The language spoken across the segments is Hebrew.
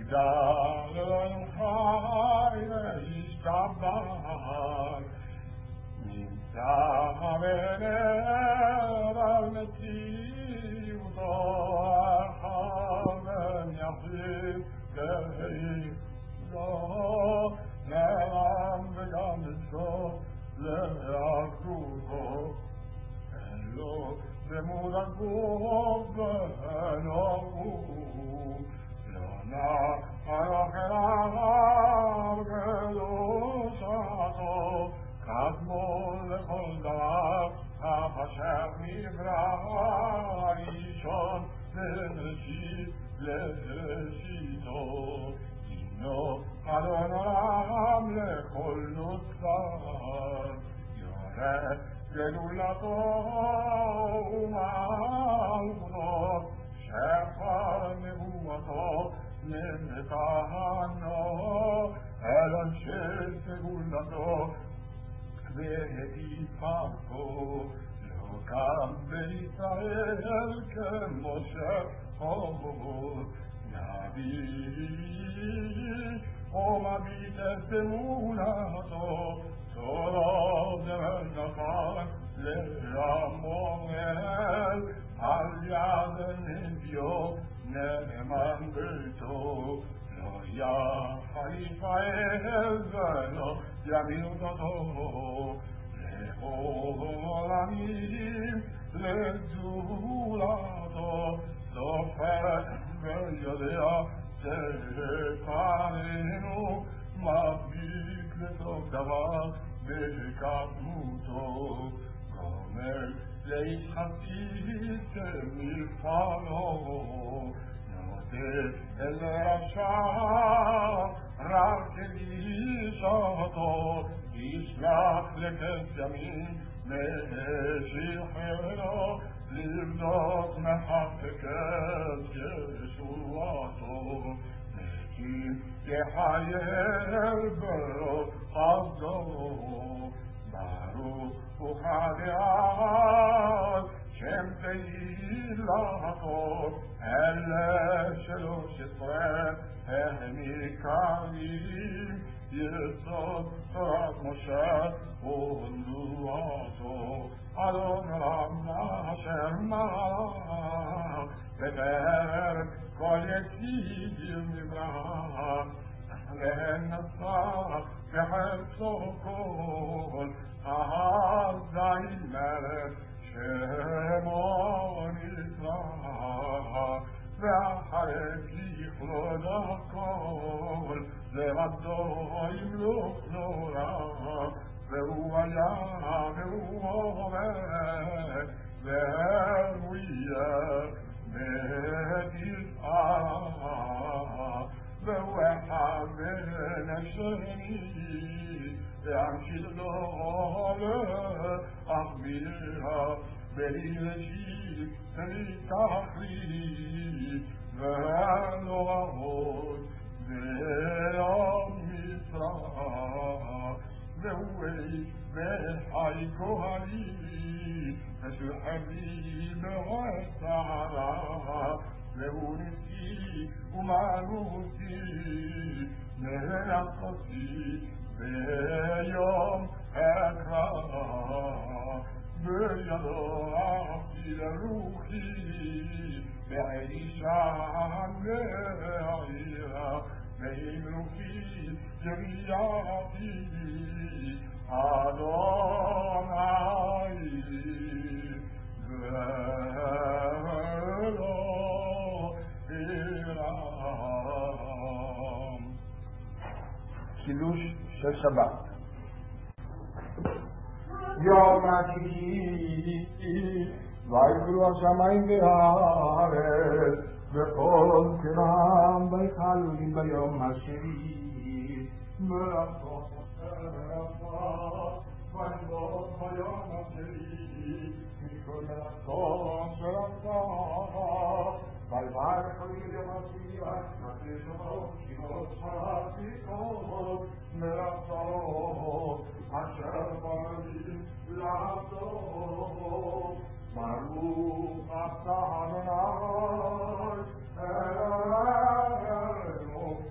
גדל חי וישתבח נמצא בלב על מציאותו החלם יחיד כהידו נעם וגם לצור לאחדותו אלו למוד הגוף ונוגות לא נח אליו קדושתו קדמו לכל דבר אף אשר נברא ראשון בראשית לראשיתו הינו אדון עולם לכל נוצר יורד גדולתו ומלכותו שפר נבואתו נתנו אל אנשי סגולתו והטיפתו לא קם בישראל כמשה חובות נביא ומביט את אמונתו סורב נפל לעמואל על יד נביאו נאמן ביתו לא יחל ישראל ולא ימית אותו לעולמים לגדולתו סופר ויודע שפנינו מביט לטוב דבר בקדמותו גומר להתחסית מלפנו נודד אל רשע רק כגישתו ישלח לכס ימין משיחנו לבנות מחקקת ישועתו נקים יחייל ברוב חסדו ברוך וכדאי שם תהילתו אלה 13 הם עיקריים יסוד תורת משה ונבואתו אדון עולם אשר מלך בפרק כל יציב נברא לנצח בחפצו כל אזי מלך שמו נקרא ואחרי ככלול הכל לבדו ימלוך נורא והוא היה והוא עובד והוא יהיה בתפארה והוא אחד בין השני להמשיך לו להחמירה בראשית תכלית ולא רעות ולא מצרה והוא וחי כהנים ושוחרי בהצהרה והוא נשיא ומלכותי מלכותי ביום אקרא בידו אהבתי לרוחי בעישה הנעירה באמרוכי גרייתי אדוני ולא אירם. קידוש של שבת. יום השישי ויפלו השמיים והארץ וכל קרם ויחלו ביום השביעי מלאכתו ויבוא ביום השביעי מכל מלאכתו של עשה ויברך ביום השביעי ונקדישו שמות העתיקות מלאכתו אשר בנים לעשות ברוך אתה אדוני אלוהינו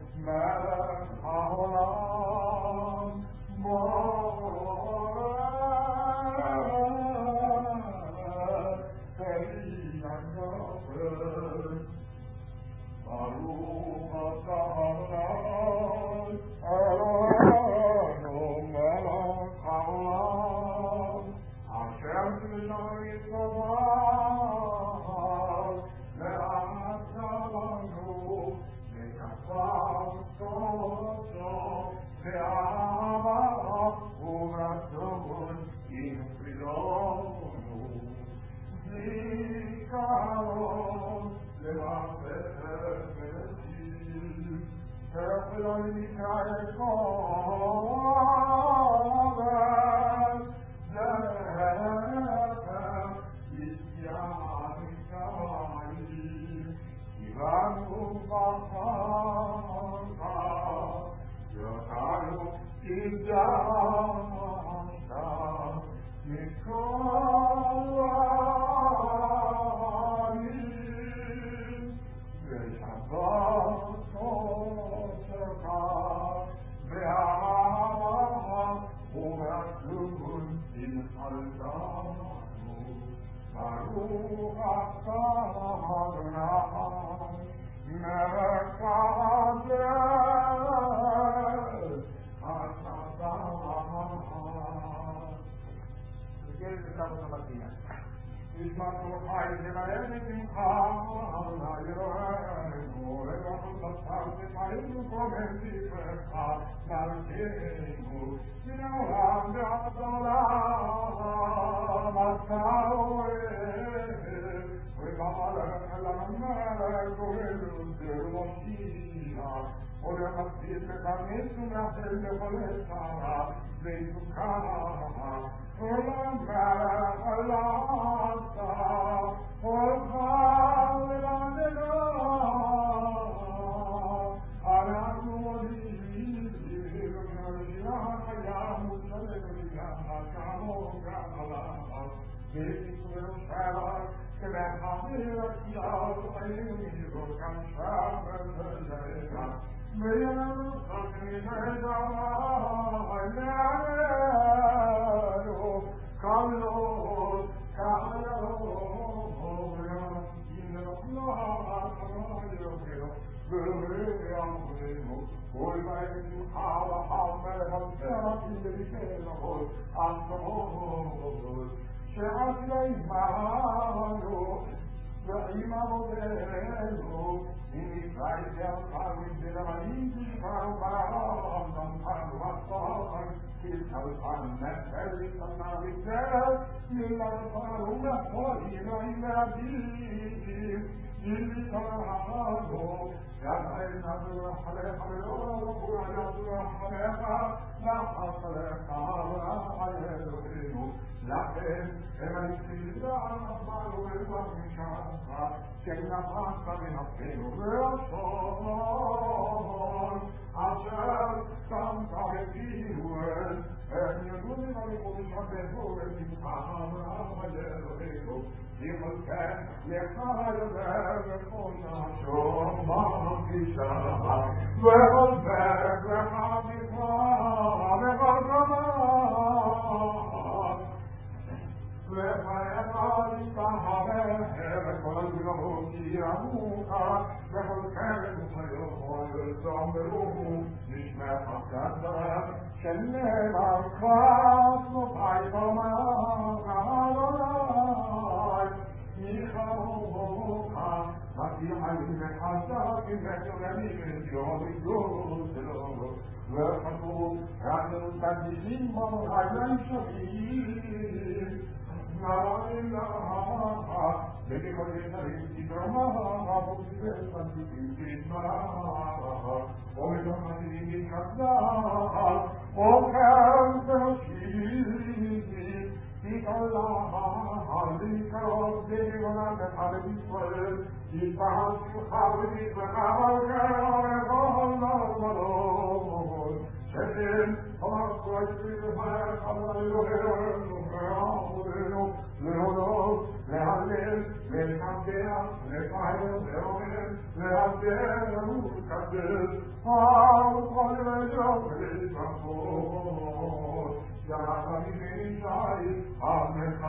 לעבודנו, להודות, להלל, לשבח, לפעל, לעורר, להדר ולקדש, על כל רגע ולברכות. יחד ישי עמך,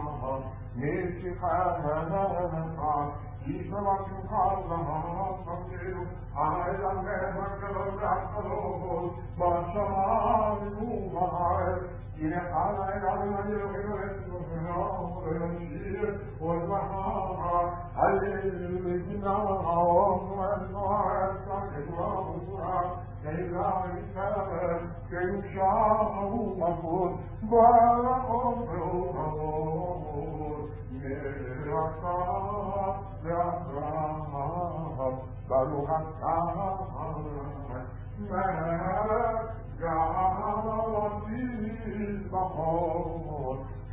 נשכחך, ישמעך זמנו, עלמך הגדול והחלול, בשמיים ובארץ, הנה חלה אלינו אלוהינו ונשיר ולברכה, הלל ונעם ונועץ הגדולה וגבורה, אלא ישראל כיושב ומלכות, ברכות ואוהבות, מלאכה ואברהם, ברוך אתה מלך גאלתי בחול,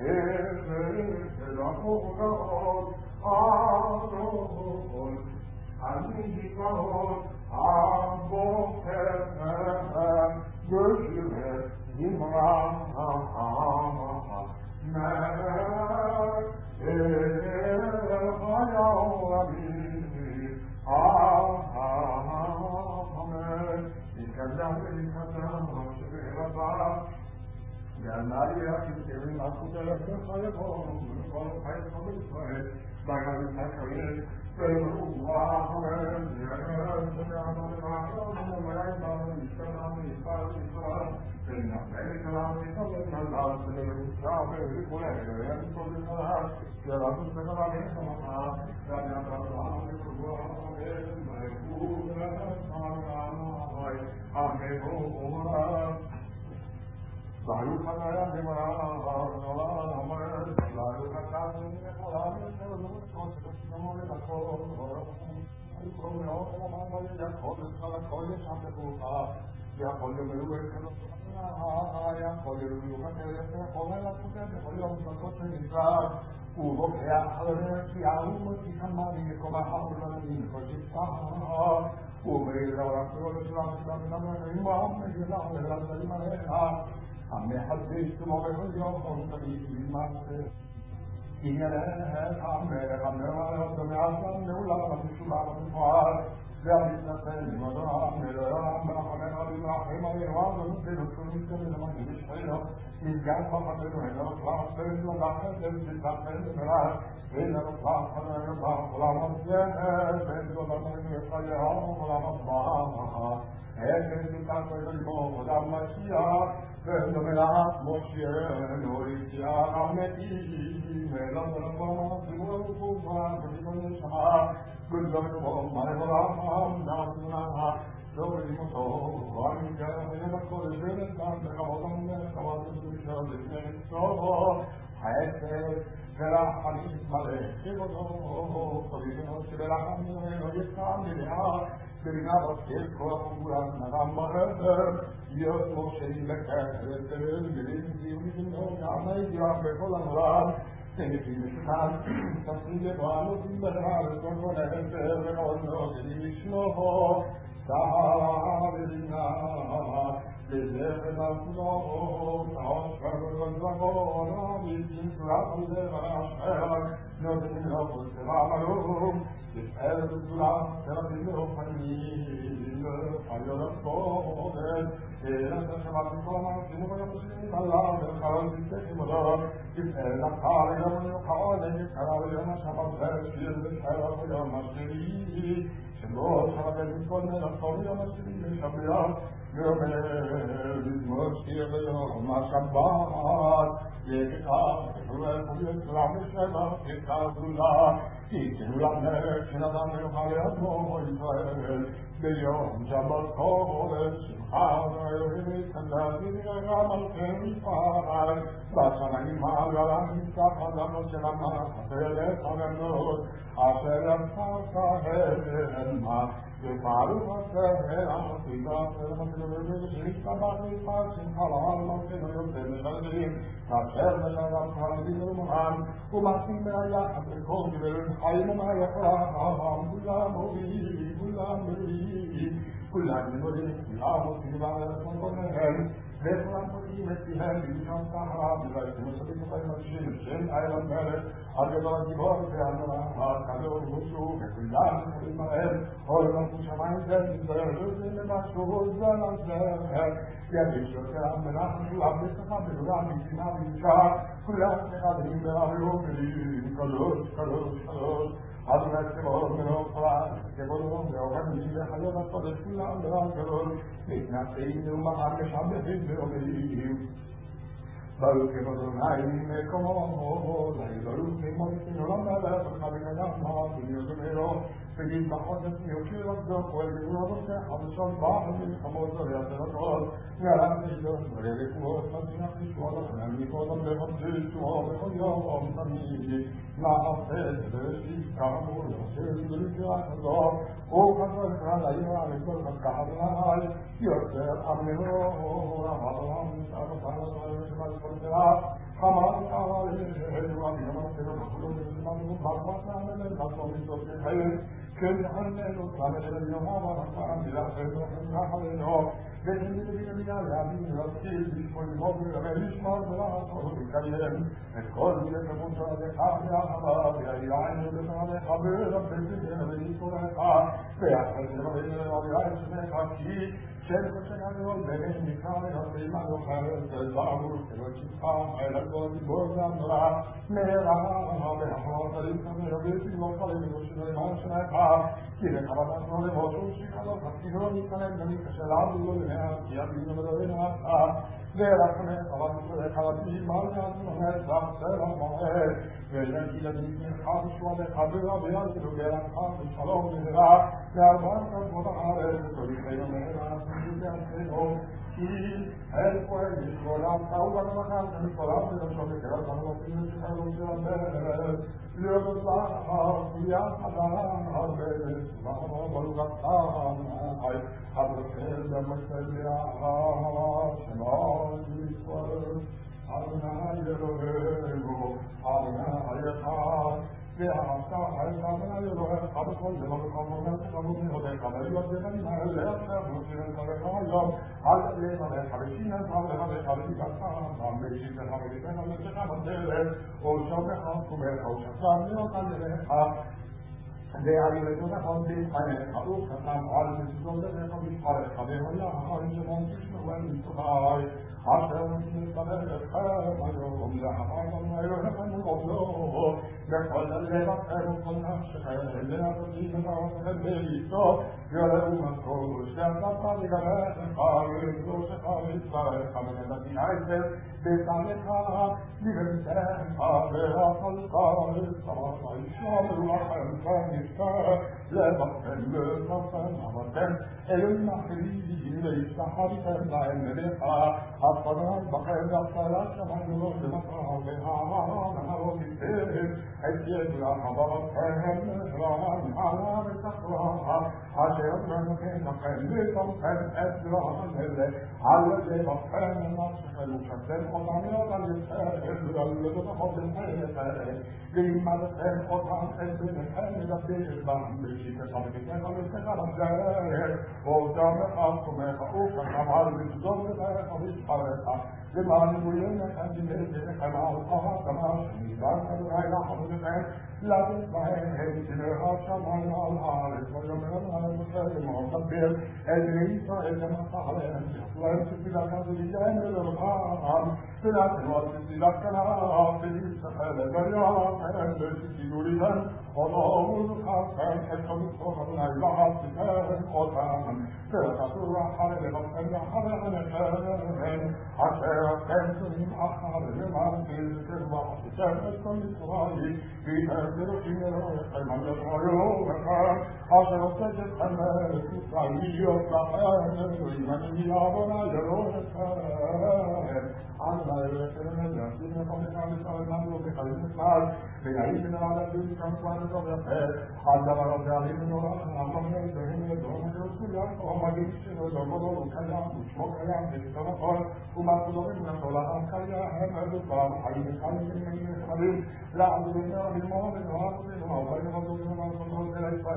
ולחוקות אדון, אני גאול הבוקר בשביל זמרה מלך אל חייאוני אמן. יתקדם שברבה ועלי הכתרים הכותרת בחייכם ולכל חייכם בישראל בגלל הקריב ברוח ונראה שנעמד למעלה ומעלה להשתנה מישראל לישראל ונפל כלל מתחבט עליו ולרוצה ולכולי וינסות לכלל שרצו סגרה וחמכה ועניין רבה ורוח ומלכות ונשמעי המאורה Baruch Hanaya Demara, Baruch המחדש כמו בכל יום תמיד למעשה עניינך המלך המלך ומעזם לעולם המשולה במפועל והמתנצל ממדרם אלוהים ברחמך במרחם עלינו ונותן אותו מתקבל למגיד שחיינו נפגעת בחמנו אין לנו פלח בין לדחת ותתחל למרח אין לנו פלח חננו בעולם המסיירת בין דולתנו יחייהו עולם הבאה אין תתחל ללמוד עולם משיח ונדמלת מושיינו יציאה המתים אלא ברמה ציבור ופובה וביטון נשמה גדלנו בו מלברם נעשונה שומרים אותו ועמיגה בקודש ונתן לכבודם לכבודם ושל לפני סובו חסד ורחמים מלא כבודו חביבנו שבלחמים אינו יצא מלאה ברינה בצל כוח ומגולם נדם ברדר להיות מושאים לקחת מילים דיונים נעמי דירה בכל העולם תנפים משותן תפסיד לבעלות בלעה ותורכו נהדר ונעודנו לשלוחו סהר ברינה לזכת הסלום תעשר וזכור רבים סלח ולבשר נותנים לו כל סלם אלום יפעל בגדולה תרבים רוחניים חיול הספורת אלא ששבת מכל המעשים ויפשים עליו ולחלון תצטחים אותו יפעל לקחר יום יוחד יקרא ביום השבת ושיר ושחר ביום השני שלא שבת מכל מלאכתו ביום השני לשבח ואומר בזמור שיר ביום השבת יקח ולצלם לשבח יקח גדולה תיתנו למלך שנתן לך לעצמו ישראל ביום שבת קודש שמחה ואלוהים יתקדש ונראה מלכם יפעל בשמיים הגלה נמצא חזנו של המלך הפלך הגדול אשר יצרת המה ופעלו הסהל המסיבה ולמסגרת שנתקבח נפעל שמחה לעל מלכנו יוצא מגלגלים כאשר נשאר חרדים ומען ומעשים מהיחד לכל גברת חיים ומהיחד כולם מובילים כולם מובילים כולם נמודים, כולם עושים ועלתם קונהם, וכולם פותחים את פיהם בלשון סחרה, ולעיתים מסביב לכם אנשים, שם אל המלך, הגדול הגיבור והנורא, הקדוש ברוך וכולם יכולים בהם, עולם שמיים ונזר, ומשהו זלזל, ידיש יותר המלאך משולב בספה בגולה, משימה וישר, כולם מחברים ברעיון ולילים, קדוש, קדוש, קדוש, אדוני צבאות מלוך פרט, כבודו ועובדים וחיות הקודש כולם דבר גדול, מתנשאים ומחר משבחים ואומרים, ברוך אדוני מקומו, לעזרות ממולכים עולם מלך וחביב אדם מעשים יוזמרו, תגיד בחודש מיוקיר הקדוש ולגבול הנושא חדשות בעל מלחמות זריעת הכל, נעלם נשדות ולרפואות מצליח לשמוע לכם מקודם לחודש שמו בכל יום תמיד, נעשה בראשית כאמור יושב בלקראת הזו, וכזו אקרא לעיר לכל חזקה אדוני, יוצר עמנו רבם נשאר ושמע פרטרה, חמר אלו אבינו מפתנו וכולו ונשמענו ברמת נעמל נעשו מצוות לחיים, כן יחננו תלמד אלינו הרמתה מלאכת וחנך עלינו, ונמיד בניה להבין להזכיר לשמור לבוא ולשמור ולעשות ולקיים את כל מיני כמות עליך והחבה והיענו בפניך ולבטן ולניסורך ויחד לבנו ויעד שמך כי שם חשגנו ואין נקרא להסרימה יוחרת זעבור שלא שפחה אל הכל דיבור והמנורה מהרעה והחרות הריסה מרביתי לא חלים ונושאים למען שמך כי לחבטנו למושו שכלו חסידו ניתנם ונקשה לעבדו למעט כי אבינו מדורינו עשה ורחמך ובשרך רבים על יעצמך תחסר המועד ונגיד לנשמך ושואלך ברביעתנו ברחך ושלום ונראה וארבעת כבוד הארץ ותוליכנו מהרה ונשמענו כי אל פועל לשקול עמתה ובנמחת ומשקולם ולשום לקראת המלוכים ושחררו של הדרך להיות לך ויחד הרבה ושמחה ברוכתם הברכר במשל יחד שמעון וישראל אדוני אלוהינו אדוני אחד והעשתה אדוני אלוהיך בכל דבר בכל moment תקבלו מיהודיך ויועדיך ממעלה עכשיו מוצאים את דבריך היום על לבביך ושינך לבביך ותיגעך גם בשיתך וביתך ונפשך בדרך ושומך וקומך ושסם להיות על ידיך ועלילתו נכון בפניך וכתם על מזוזות דרך ובשפריך והויה שמון תשמעו אל מצווי אשר נתבר לכם היום להפעתם אלוהיכם ולעובדו בכל לבבכם וכל נפשכם להביא בדרככם ביתו יראו משהו שעשת לגביך ולקדושך ולצברך ונתתי עשר בצמך לבנתך ואכלת וצמח וישמרו לכם כנפתח לבבכם לבבכם אבתם אלוהים אחרים וישתחוויתם להם מלך אדוני בכם והצלת שמיים לא למטרה והעם לא תיתן את ידך בבתכם רעם עלה ותחרע אשר נותן לכם ותומכם את המלך על לבבכם נפשכם ושתם אותם להיות על ידכם ולתוכו בלכם ולימדכם אותם את בניכם לדבר בם בשיטתך ותתנך ותתנך בדרך ואותם לחכומך וכתם על מזוזות דרך ובשפריך למען גויים לכם בנכם על אהתם השמידת אדוני לחמודכם לתת בהם תלך השמיים על הארץ ויאמר להם משה לאמור דבר אל בני ישראל למסע עליהם שיעשו להם שתפילת כנען ולרוחם ונתנו על תפילת כנען ולישראל ויראתם ושתדעו לכם אותו ולזכרתם את מצוות אדוני ועשיתם אותם ותעשו אחרי לבבכם ואחרי עיניכם אשר אתם שונאים אחריהם ועשיתם את כל מצרים ויתרדלושים אלוהיכם על ידריכם אשר הוצאתכם מארץ מצרים להיות לכם אלוהים אני אדוני אלוהיכם אדוני אלוהיכם להשיב לכם ישראל נמלו בחיים בכלל ויעיד ונראה לדון כאן כהן ודוברכם הדבר הזה עלים ונורא אמרנו אלוהים לדון ורסולם ומגיד שלו דוברו קיים ושמו קיים ושמו נכון ומחזורים נפול העם קיים מדובר חיים וחיים נחמדים לעבודנו ללמוד ונועד ונועד ונועד ונועד ונועד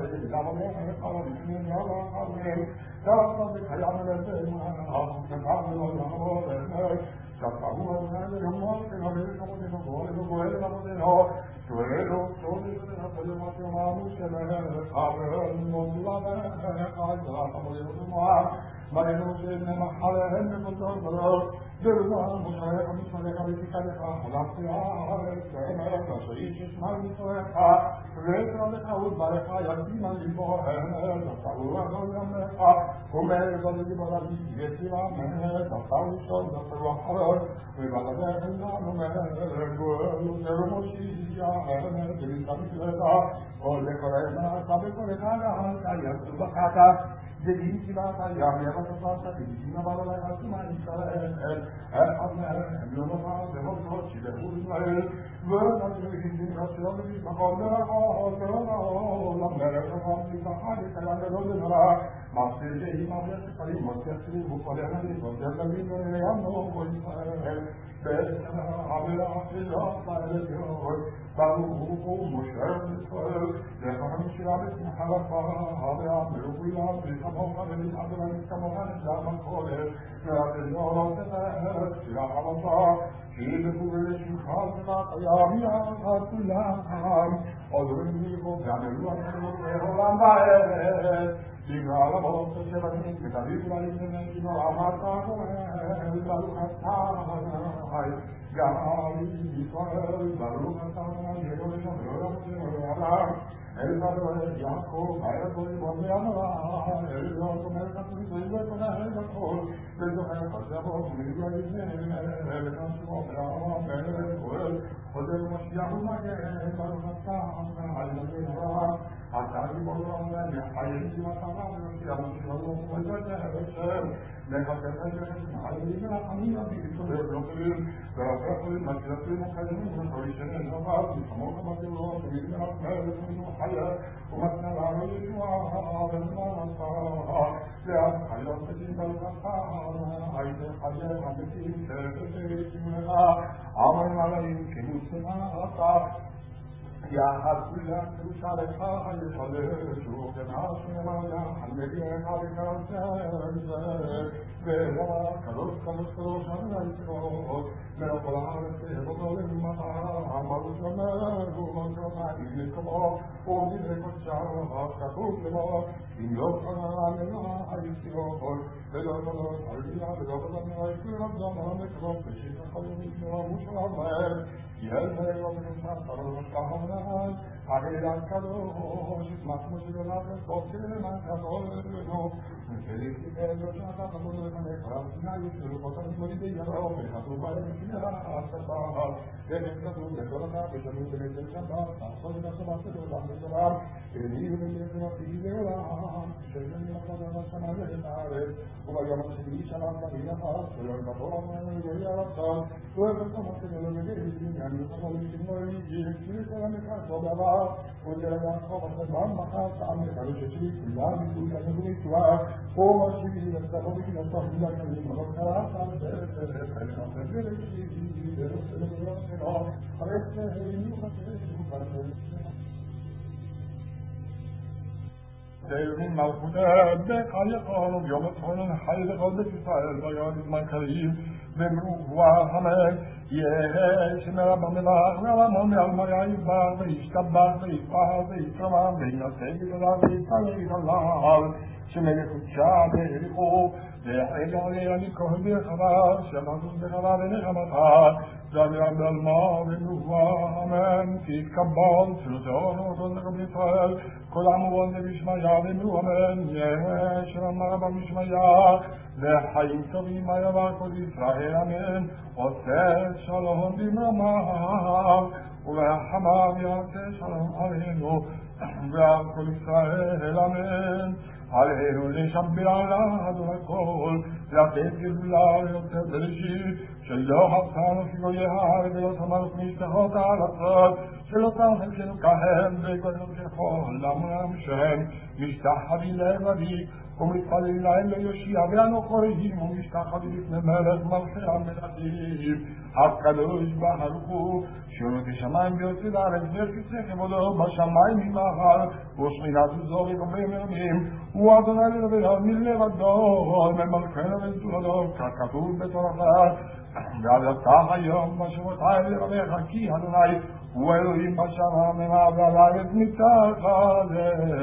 Devrim malkuda be kayıklarım yolun hayli kaldı İsrail bayan izman karim ve ruha hamek yeşme rabamela rabamon yalmaya izbardı iştabbardı ispahardı istamam ve yaseydi rabbi sayıd Allah şemeli kutşa behriku ve hayli yani kohbi khabar şemazun behalar ne khamata Zali abdel ma ve ruha hamen ki kabbal sürüzor otun kabli İsrail Kulamu vonde bishmaya v'nuamen yeshram marabam bishmaya v'chayim tovim ma'yava kol Yisrael amen oseh shalom b'mamav u'v'hamav yaseh shalom aleinu v'al kol Yisrael amen עלינו לשבח לעד הכל, לתת גדולה יותר בראשית, שלא חפצנו פיגויי הארץ ולא שמרנו משתחות הארצות, שלא שם חלקנו כהם וגודלנו ככל עמם שהם משתחווים לעבדים ומתפללים להם ליושיע ואנו קוראים ומשתחווים לפני מלך מלכי המלכים הקדוש ברוך הוא שיונו כשמיים ויוצא לארץ וכיסא כבודו בשמיים ממעל ושכינת זורי ובמרמים הוא אדוני לדבר מלבדו ממלכנו וזולתו ככתוב בתורתו ועד עתה היום בשמותי לרבך כי אדוני הוא אלוהים בשמיים ועל הארץ מתחת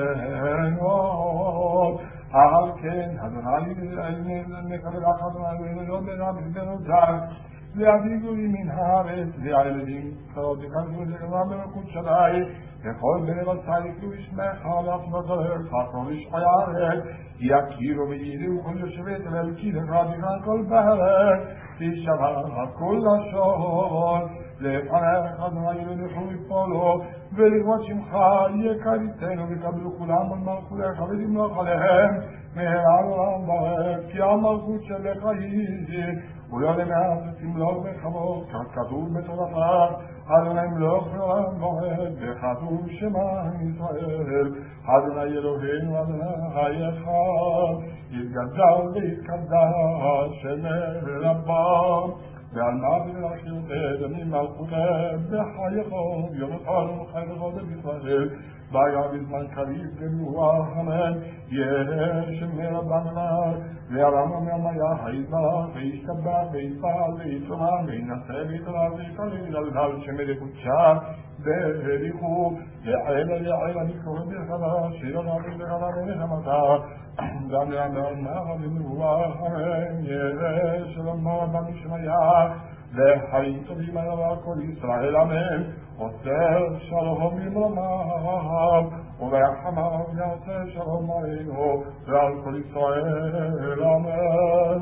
לארץ על כן אדוני נקבלך אדוני ולא בנותיו להביא גויים מן הארץ והילדים קצרות יכנסו לגמר במלכות שדי וכל בני בשר יקראו בשמך להפנות עליך כל איש חי הארץ יכירו וידעו כל יושבי תבל כי לך תקרא כל בארץ תשמע כל לשון לפניך אדוני ילכו יפולו ולכבוד שמך יקריתנו וקבלו כולם על מלכותך ותמלוך עליהם מהרה לעולם ועד כי המלכות שלך היא ולא למעט תמלוך בכבוד ככתוב בתורתך אדוני מלוך לעולם ועד וכתוב שמע ישראל אדוני אלוהינו אדוני אחד יתגדל ויתקדש שמך רבם ועל מה ולאחרותך ממלכותך בחייך ויומך וחייך בישראל והיה בזמן קריב ברוח אמן יש מרבן אמר והרמה מהמיה היזבח וישתבח ויתפעל ויתרומם וינשא ויתרב ויתרב ילדל שמלכות שם והריחו יעלה לקרוא בחדש שיונה בחדש ונחמתה גם לאמר במרוח אמן יש שלמה במשמיה וחיים טובים עליו כל ישראל אמן עושה שלום במרומם וברחמיו יעשה שלום עלינו ועל כל ישראל אמן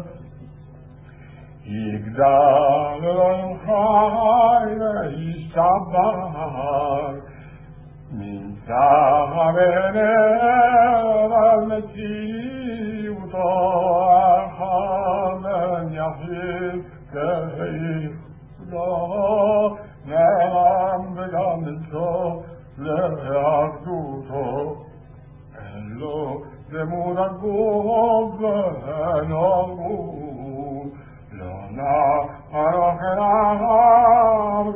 יגדל אלוהים חי וישתבח נמצא ונר על מציאותו אמן יחיד כידו נעם וגם אצלו לאחדותו אלו דמות הגוף ונורמות לא נערוך אליו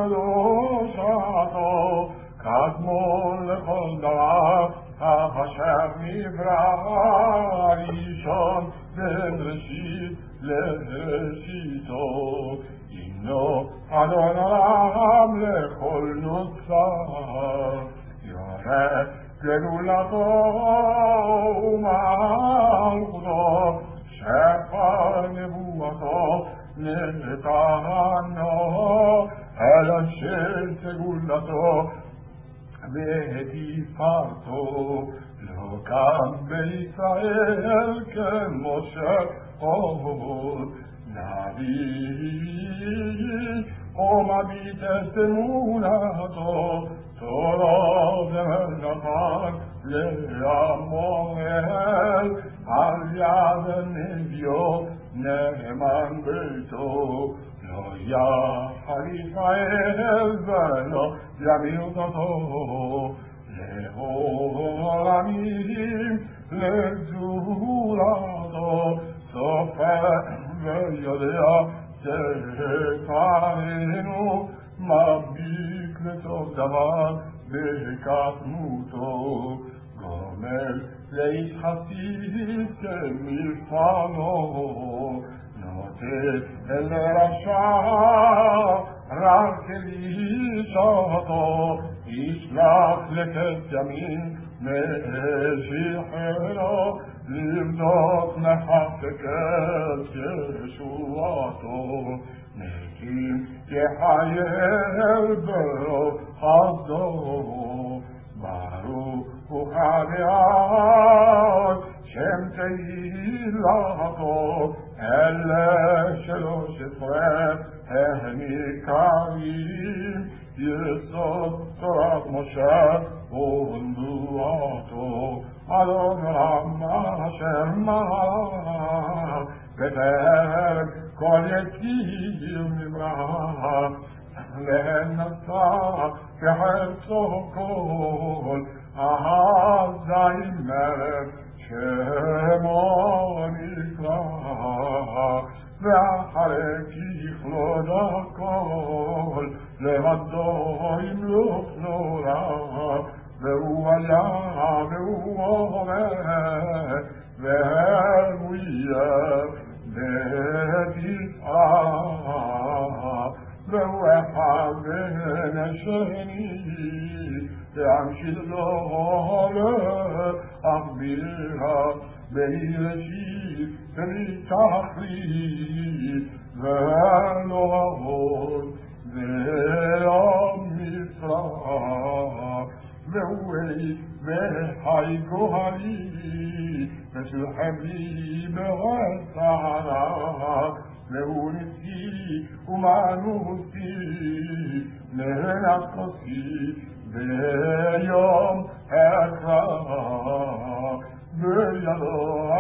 קדושתו קדמו לכל דבר אשר נברא ראשון בין ראשית לראשיתו אינו אדון עולם לכל נוצר יורה גדולתו ומלכותו שפע נבואתו נתנו אל אשר סגולתו ותפארתו לא קם בישראל כמשה עוד נביא ומביט את אמונתו תורו ונתן לעמו על יד נביאו נאמן ביתו לא יחל ישראל ולא ימיד אותו לעולמים לגזולתו סופר ויודע שפנינו מביט לטוב דבר בקטנותו גומל לאיש חסיד כמלפנו נוטט אל רשע רק לאישתו ישלח לקץ ימין משיחנו לבנות מחפקת ישועתו נקים יחייל ברוב חסדו ברוך הוא חדש שם תהילתו אלה 13 הנקראים יסוד תורת משה ונבואתו אדון רמה אשר מלך בפרק كاليتي مبرا لنسا بحرصه كل أعزائي ملك شمونيكا وحركي خلودا كل لهدوهم لفنورا והוא היה והוא עומד והוא יהיה בתפארה והוא אחד בין השני להמשיך לו להחבירה בראשית ובתכלית ולא והמצרה והוא וחי גואלי ושלחם לי ברצרה והוא נשיא ומענותי לנפשי ביום הקרב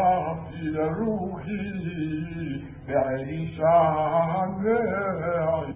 וידעתי לרוחי בעישן